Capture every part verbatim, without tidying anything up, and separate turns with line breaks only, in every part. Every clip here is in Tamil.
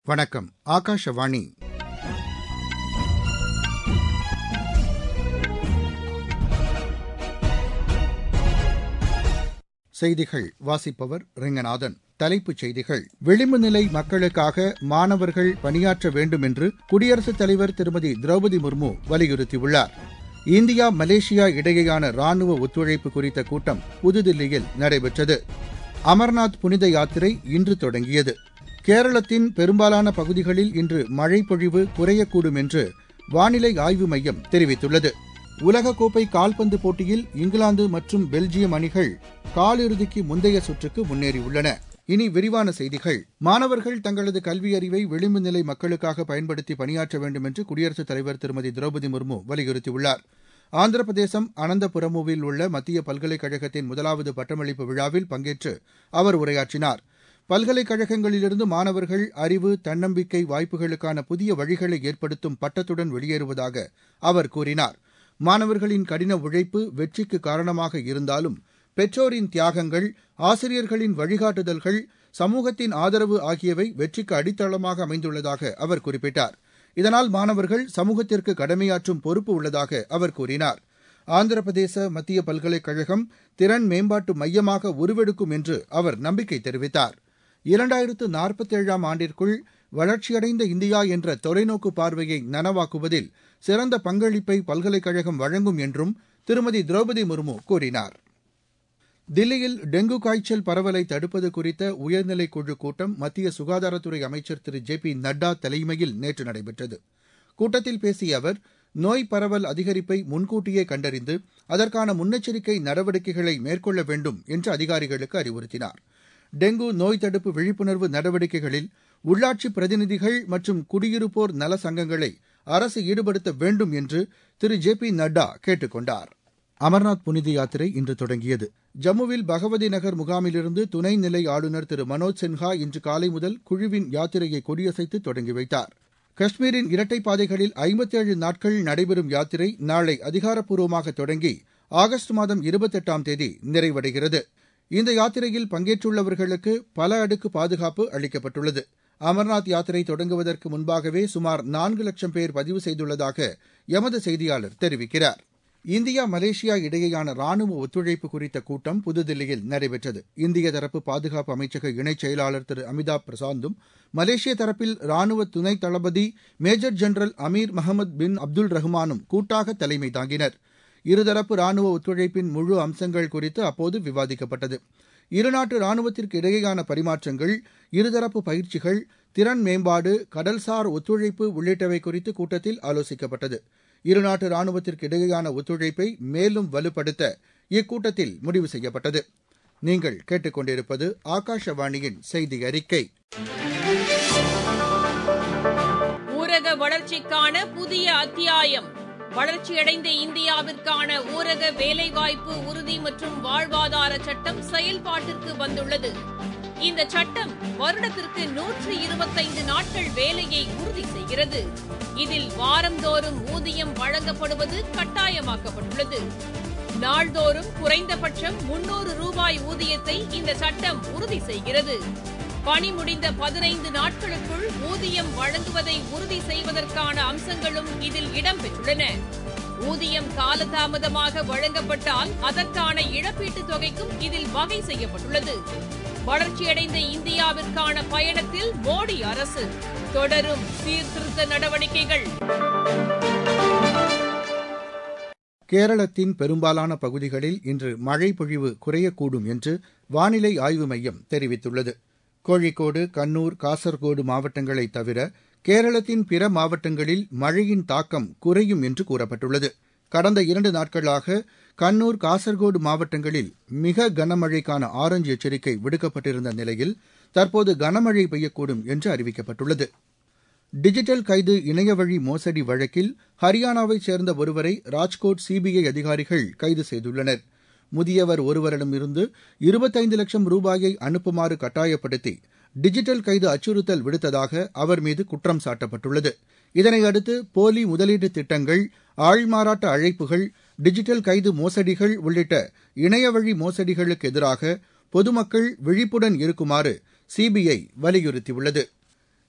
வணக்கம். ஆகாஷவாணி. செய்திகள் வாசிப்பவர் ரெங்கநாதன். தலைப்புச் செய்திகள். விளிம்பு நிலை மக்களுக்காக மாணவர்கள் பணியாற்ற வேண்டும் என்று குடியரசுத் தலைவர் திருமதி திரௌபதி முர்மு வலியுறுத்தியுள்ளார். இந்தியா மலேசியா இடையேயான ராணுவ ஒத்துழைப்பு குறித்த கூட்டம் புதுதில்லியில் நடைபெற்றது. அமர்நாத் புனித யாத்திரை இன்று தொடங்கியது. கேரளத்தின் பெரும்பாலான பகுதிகளில் இன்று மழை பொழிவு குறையக்கூடும் என்று வானிலை ஆய்வு மையம் தெரிவித்துள்ளது. உலகக்கோப்பை கால்பந்து போட்டியில் இங்கிலாந்து மற்றும் பெல்ஜியம் அணிகள் காலிறுதிக்கு முந்தைய சுற்றுக்கு முன்னேறியுள்ளன. இனி விரிவான செய்திகள். மாணவர்கள் தங்களது கல்வி அறிவை விளிம்பு நிலை மக்களுக்காக பயன்படுத்தி பணியாற்ற வேண்டும் என்று குடியரசுத் தலைவர் திருமதி திரௌபதி முர்மு வலியுறுத்தியுள்ளார். ஆந்திர பிரதேசம் அனந்தபுரமுவில் உள்ள மத்திய பல்கலைக்கழகத்தின் முதலாவது பட்டமளிப்பு விழாவில் பங்கேற்று அவர் உரையாற்றினார். பல்கலைக்கழகங்களிலிருந்து மாணவர்கள் அறிவு, தன்னம்பிக்கை, வாய்ப்புகளுக்கான புதிய வழிகளை ஏற்படுத்தும் பட்டத்துடன் வெளியேறுவதாக அவர் கூறினார். மாணவர்களின் கடின உழைப்பு வெற்றிக்கு காரணமாக இருந்தாலும் பெற்றோரின் தியாகங்கள், ஆசிரியர்களின் வழிகாட்டுதல்கள், சமூகத்தின் ஆதரவு ஆகியவை வெற்றிக்கு அடித்தளமாக அமைந்துள்ளதாக அவர் குறிப்பிட்டார். இதனால் மாணவர்கள் சமூகத்திற்கு கடமையாற்றும் பொறுப்பு உள்ளதாக அவர் கூறினார். ஆந்திர பிரதேச மத்திய பல்கலைக்கழகம் திறன் மேம்பாட்டு மையமாக உருவெடுக்கும் என்று அவர் நம்பிக்கை தெரிவித்தார். இரண்டாயிரத்து நாற்பத்தேழாம் ஆண்டிற்குள் வளர்ச்சியடைந்த இந்தியா என்ற தொலைநோக்கு பார்வையை நனவாக்குவதில் சிறந்த பங்களிப்பை பல்கலைக்கழகம் வழங்கும் என்றும் திருமதி திரௌபதி முர்மு கூறினார். தில்லியில் டெங்கு காய்ச்சல் பரவலை தடுப்பது குறித்த உயர்நிலைக் குழு கூட்டம் மத்திய சுகாதாரத்துறை அமைச்சர் திரு ஜே பி நட்டா தலைமையில் நேற்று நடைபெற்றது. கூட்டத்தில் பேசிய அவர், நோய் பரவல் அதிகரிப்பை முன்கூட்டியே கண்டறிந்து அதற்கான முன்னெச்சரிக்கை நடவடிக்கைகளை மேற்கொள்ள வேண்டும் என்று அதிகாரிகளுக்கு அறிவுறுத்தினார். டெங்கு நோய் தடுப்பு விழிப்புணர்வு நடவடிக்கைகளில் உள்ளாட்சி பிரதிநிதிகள் மற்றும் குடியிருப்போர் நல சங்கங்களை அரசு ஈடுபடுத்த வேண்டும் என்று திரு ஜே பி நட்டா கேட்டுக் கொண்டார். அமர்நாத் புனித யாத்திரை இன்று தொடங்கியது. ஜம்முவில் பகவதி நகர் முகாமிலிருந்து துணைநிலை ஆளுநர் திரு மனோஜ் சின்ஹா இன்று காலை முதல் குழுவின் யாத்திரையை கொடியசைத்து தொடங்கி வைத்தார். காஷ்மீரின் இரட்டை பாதைகளில் ஐம்பத்தேழு நாட்கள் நடைபெறும் யாத்திரை நாளை அதிகாரப்பூர்வமாக தொடங்கி ஆகஸ்ட் மாதம் இருபத்தெட்டாம் தேதி நிறைவடைகிறது. இந்த யாத்திரையில் பங்கேற்றுள்ளவர்களுக்கு பல அடுக்கு பாதுகாப்பு அளிக்கப்பட்டுள்ளது. அமர்நாத் யாத்திரை தொடங்குவதற்கு முன்பாகவே சுமார் நான்கு லட்சம் பேர் பதிவு செய்துள்ளதாக எமது செய்தியாளர் தெரிவிக்கிறார். இந்தியா மலேசியா இடையேயான ராணுவ ஒத்துழைப்பு குறித்த கூட்டம் புதுதில்லியில் நடைபெற்றது. இந்திய தரப்பு பாதுகாப்பு அமைச்சக இணைச் செயலாளர் திரு அமிதாப் பிரசாந்தும், மலேசிய தரப்பில் ராணுவ துணை தளபதி major general Amir Mohamad bin Abdul ரஹ்மானும் கூட்டாக தலைமை தாங்கினர். இருதரப்பு ராணுவ ஒத்துழைப்பின் முழு அம்சங்கள் குறித்து அப்போது விவாதிக்கப்பட்டது. இருநாட்டு ராணுவத்திற்கு இடையேயான பரிமாற்றங்கள், இருதரப்பு பயிற்சிகள், திறன் மேம்பாடு, கடல்சார் ஒத்துழைப்பு உள்ளிட்டவை குறித்து கூட்டத்தில் ஆலோசிக்கப்பட்டது. இருநாட்டு ராணுவத்திற்கு இடையேயான ஒத்துழைப்பை மேலும் வலுப்படுத்த இக்கூட்டத்தில் முடிவு செய்யப்பட்டது. நீங்கள் கேட்டுக்கொண்டிருப்பது ஆகாஷவாணியின் செய்தி அறிக்கை.
ஊரக வளர்ச்சிக்கான புதிய அத்தியாயம். வளர்ச்சியடைந்த இந்தியாவிற்கான ஊரக வேலைவாய்ப்பு உறுதி மற்றும் வாழ்வாதார சட்டம் செயல்பாட்டிற்கு வந்துள்ளது. இந்த சட்டம் வருடத்திற்கு நூற்று இருபத்தைந்து நாட்கள் வேலையை உறுதி செய்கிறது. இதில் வாரந்தோறும் ஊதியம் வழங்கப்படுவது கட்டாயமாக்கப்பட்டுள்ளது. நாள்தோறும் குறைந்தபட்சம் முன்னூறு ரூபாய் ஊதியத்தை இந்த சட்டம் உறுதி செய்கிறது. பணி முடிந்த பதினைந்து நாட்களுக்குள் ஊதியம் வழங்குவதை உறுதி செய்வதற்கான அம்சங்களும் இதில் இடம்பெற்றுள்ளன. ஊதியம் காலதாமதமாக வழங்கப்பட்டால் அதற்கான இழப்பீட்டுத் தொகைக்கும் இதில் வகை செய்யப்பட்டுள்ளது. வளர்ச்சியடைந்த இந்தியாவிற்கான பயணத்தில் மோடி அரசு தொடரும் சீர்திருத்த நடவடிக்கைகள்.
கேரளத்தின் பெரும்பாலான பகுதிகளில் இன்று மழை பொழிவு குறையக்கூடும் என்று வானிலை ஆய்வு மையம் தெரிவித்துள்ளது. கோழிக்கோடு, கண்ணூர், காசர்கோடு மாவட்டங்களை தவிர கேரளத்தின் பிற மாவட்டங்களில் மழையின் தாக்கம் குறையும் என்று கூறப்பட்டுள்ளது. கடந்த இரண்டு நாட்களாக கண்ணூர், காசர்கோடு மாவட்டங்களில் மிக கனமழைக்கான ஆரஞ்சு எச்சரிக்கை விடுக்கப்பட்டிருந்த நிலையில் தற்போது கனமழை பெய்யக்கூடும் என்று அறிவிக்கப்பட்டுள்ளது. டிஜிட்டல் கைது இணையவழி மோசடி வழக்கில் ஹரியானாவைச் சேர்ந்த ஒருவரை ராஜ்கோட் சிபிஐ அதிகாரிகள் கைது செய்துள்ளனர். முதியவர் ஒருவரிடமிருந்து இருபத்தைந்து லட்சம் ரூபாயை அனுப்புமாறு கட்டாயப்படுத்தி டிஜிட்டல் கைது அச்சுறுத்தல் விடுத்ததாக அவர் மீது குற்றம் சாட்டப்பட்டுள்ளது. இதனையடுத்து போலி முதலீட்டு திட்டங்கள், ஆள்மாறாட்ட அழைப்புகள், டிஜிட்டல் கைது மோசடிகள் உள்ளிட்ட இணையவழி மோசடிகளுக்கு எதிராக பொதுமக்கள் விழிப்புடன் இருக்குமாறு சிபிஐ வலியுறுத்தியுள்ளது.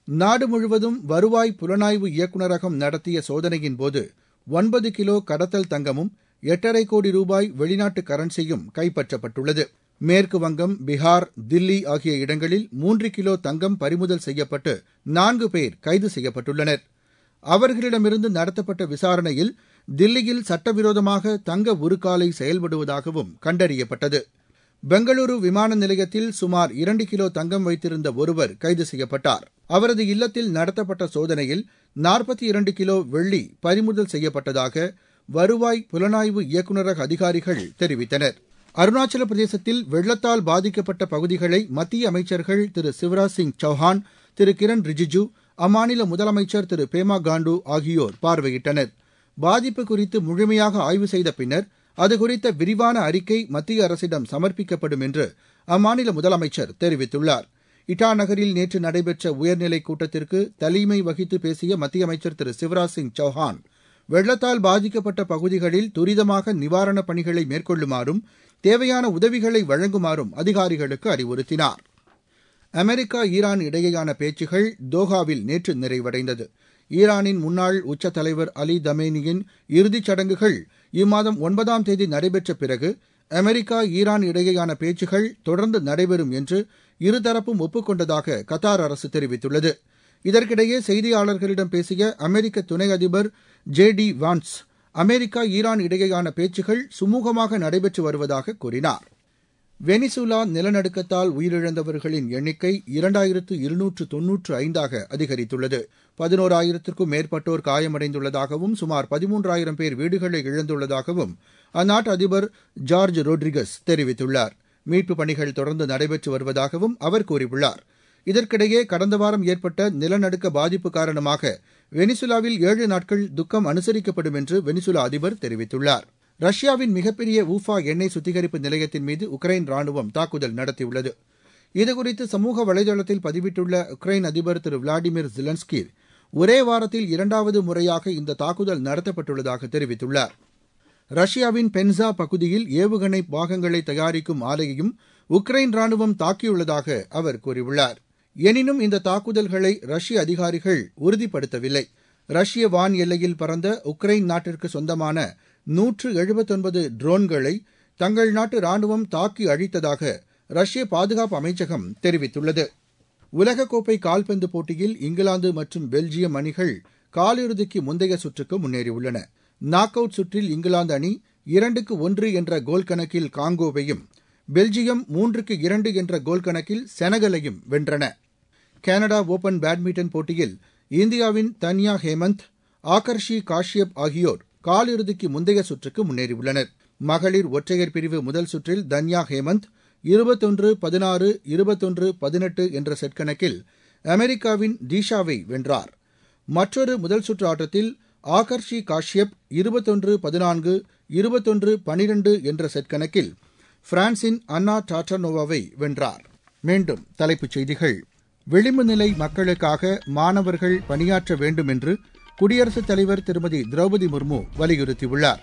நாடு முழுவதும் வருவாய் புலனாய்வு இயக்குநரகம் நடத்திய சோதனையின்போது ஒன்பது கிலோ கடத்தல் தங்கமும் எட்டரை கோடி ரூபாய் வெளிநாட்டு கரன்சியும் கைப்பற்றப்பட்டுள்ளது. மேற்கு வங்கம், பீகார், தில்லி ஆகிய இடங்களில் மூன்று கிலோ தங்கம் பறிமுதல் செய்யப்பட்டு நான்கு பேர் கைது செய்யப்பட்டுள்ளனர். அவர்களிடமிருந்து நடத்தப்பட்ட விசாரணையில் தில்லியில் சட்டவிரோதமாக தங்க உருக்காலை செயல்படுவதாகவும் கண்டறியப்பட்டது. பெங்களூரு விமான நிலையத்தில் சுமார் இரண்டு கிலோ தங்கம் வைத்திருந்த ஒருவர் கைது செய்யப்பட்டார். அவரது இல்லத்தில் நடத்தப்பட்ட சோதனையில் நாற்பத்தி இரண்டு கிலோ வெள்ளி பறிமுதல் செய்யப்பட்டதாக வருவாய் புலனாய்வு இயக்குநரக அதிகாரிகள் தெரிவித்தனர். அருணாச்சல பிரதேசத்தில் வெள்ளத்தால் பாதிக்கப்பட்ட பகுதிகளை மத்திய அமைச்சர்கள் திரு சிவராஜ் சிங் சௌஹான், திரு கிரண் ரிஜிஜு, அம்மாநில முதலமைச்சர் திரு பேமா காண்டு ஆகியோர் பார்வையிட்டனர். பாதிப்பு குறித்து முழுமையாக ஆய்வு செய்த பின்னர் அது குறித்த விரிவான அறிக்கை மத்திய அரசிடம் சமர்ப்பிக்கப்படும் என்று அம்மாநில முதலமைச்சர் தெரிவித்துள்ளார். இட்டா நகரில் நேற்று நடைபெற்ற உயர்நிலைக் கூட்டத்திற்கு தலைமை வகித்து பேசிய மத்திய அமைச்சர் திரு சிவராஜ் சிங் சௌஹான், வெள்ளத்தால் பாதிக்கப்பட்ட பகுதிகளில் துரிதமாக நிவாரணப் பணிகளை மேற்கொள்ளுமாறும் தேவையான உதவிகளை வழங்குமாறும் அதிகாரிகளுக்கு அறிவுறுத்தினார். அமெரிக்கா ஈரான் இடையேயான பேச்சுகள் தோஹாவில் நேற்று நிறைவடைந்தது. ஈரானின் முன்னாள் உச்ச தலைவர் அலி தமேனியின் இறுதிச் சடங்குகள் இம்மாதம் ஒன்பதாம் தேதி நடைபெற்ற பிறகு அமெரிக்கா ஈரான் இடையேயான பேச்சுகள் தொடர்ந்து நடைபெறும் என்று இருதரப்பும் ஒப்புக் கொண்டதாக கத்தார் அரசு தெரிவித்துள்ளது. இதற்கிடையே செய்தியாளர்களிடம் பேசிய அமெரிக்க துணை அதிபர் J D Vance, America Iran இடையேயான பேச்சுகள் சுமூகமாக நடைபெற்று வருவதாக கூறினார். வெனிசுலா நிலநடுக்கத்தால் உயிரிழந்தவர்களின் எண்ணிக்கை இரண்டாயிரத்து இருநூற்று தொன்னூற்று ஐந்தாக அதிகரித்துள்ளது. பதினோராயிரத்திற்கும் மேற்பட்டோர் காயமடைந்துள்ளதாகவும் சுமார் பதிமூன்றாயிரம் பேர் வீடுகளை இழந்துள்ளதாகவும் அந்நாட்டு அதிபர் ஜார்ஜ் ரோட்ரிகஸ் தெரிவித்துள்ளார். மீட்புப் பணிகள் தொடர்ந்து நடைபெற்று வருவதாகவும் அவர் கூறியுள்ளார். இதற்கிடையே கடந்த வாரம் ஏற்பட்ட நிலநடுக்க பாதிப்பு காரணமாக வெனிசுலாவில் ஏழு நாட்கள் துக்கம் அனுசரிக்கப்படும் என்று வெனிசுலா அதிபர் தெரிவித்துள்ளார். ரஷ்யாவின் மிகப்பெரிய ஊஃபா எண்ணெய் சுத்திகரிப்பு நிலையத்தின் மீது உக்ரைன் ராணுவம் தாக்குதல் நடத்தியுள்ளது. இதுகுறித்து சமூக வலைதளத்தில் பதிவிட்டுள்ள உக்ரைன் அதிபர் திரு விளாடிமிர் ஜெலன்ஸ்கி, ஒரே வாரத்தில் இரண்டாவது முறையாக இந்த தாக்குதல் நடத்தப்பட்டுள்ளதாக தெரிவித்துள்ளார். ரஷ்யாவின் பென்சா பகுதியில் ஏவுகணை பாகங்களை தயாரிக்கும் ஆலையையும் உக்ரைன் ராணுவம் தாக்கியுள்ளதாக அவர் கூறியுள்ளார். எனினும் இந்த தாக்குதல்களை ரஷ்ய அதிகாரிகள் உறுதிப்படுத்தவில்லை. ரஷ்ய வான் எல்லையில் பறந்த உக்ரைன் நாட்டிற்கு சொந்தமான நூற்று எழுபத்தொன்பது ட்ரோன்களை தங்கள் நாட்டு ராணுவம் தாக்கி அழித்ததாக ரஷ்ய பாதுகாப்பு அமைச்சகம் தெரிவித்துள்ளது. உலகக்கோப்பை கால்பந்து போட்டியில் இங்கிலாந்து மற்றும் பெல்ஜியம் அணிகள் காலிறுதிக்கு முந்தைய சுற்றுக்கு முன்னேறியுள்ளன. நாக் அவுட் சுற்றில் இங்கிலாந்து அணி இரண்டுக்கு ஒன்று என்ற கோல் கணக்கில் காங்கோவையும், பெல்ஜியம் மூன்றுக்கு இரண்டு என்ற கோல் கணக்கில் செனகலையும் வென்றன. கனடா ஓபன் பேட்மிண்டன் போட்டியில் இந்தியாவின் தன்யா ஹேமந்த், ஆகர்ஷி காஷ்யப் ஆகியோர் காலிறுதிக்கு முந்தைய சுற்றுக்கு முன்னேறியுள்ளனர். மகளிர் ஒற்றையர் பிரிவு முதல் சுற்றில் தன்யா ஹேமந்த் இருபத்தொன்று பதினாறு இருபத்தொன்று பதினெட்டு என்ற செட் கணக்கில் அமெரிக்காவின் டீஷாவை வென்றார். மற்றொரு முதல் சுற்று ஆட்டத்தில் ஆகர்ஷி காஷ்யப் இருபத்தொன்று பதினான்கு இருபத்தொன்று பனிரெண்டு என்ற செட் கணக்கில் பிரான்சின் அன்னா டாட்டனோவாவை வென்றார். மீண்டும் தலைப்புச் செய்திகள். விளிம்பு நிலை மக்களுக்காக மாணவர்கள் பணியாற்ற வேண்டும் என்று குடியரசுத் தலைவர் திருமதி திரௌபதி முர்மு வலியுறுத்தியுள்ளார்.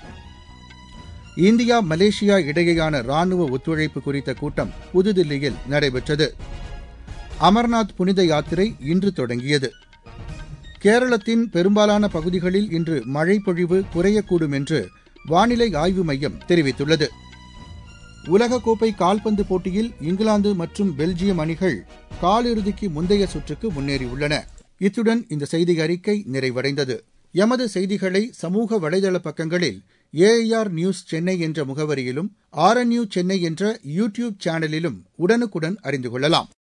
இந்தியா மலேசியா இடையேயான ராணுவ ஒத்துழைப்பு குறித்த கூட்டம் புதுதில்லியில் நடைபெற்றது. அமர்நாத் புனித யாத்திரை இன்று தொடங்கியது. கேரளத்தின் பெரும்பாலான பகுதிகளில் இன்று மழை பொழிவு குறையக்கூடும் என்று வானிலை ஆய்வு மையம் தெரிவித்துள்ளது. உலகக்கோப்பை கால்பந்து போட்டியில் இங்கிலாந்து மற்றும் பெல்ஜியம் அணிகள் காலிறுதிக்கு முந்தைய சுற்றுக்கு முன்னேறியுள்ளன. இத்துடன் இந்த செய்தி அறிக்கை நிறைவடைந்தது. எமது செய்திகளை சமூக வலைதள பக்கங்களில் ஏஐஆர் நியூஸ் சென்னை என்ற முகவரியிலும், ஆர்என்யூ சென்னை என்ற யூ டியூப் சேனலிலும் உடனுக்குடன் அறிந்து கொள்ளலாம்.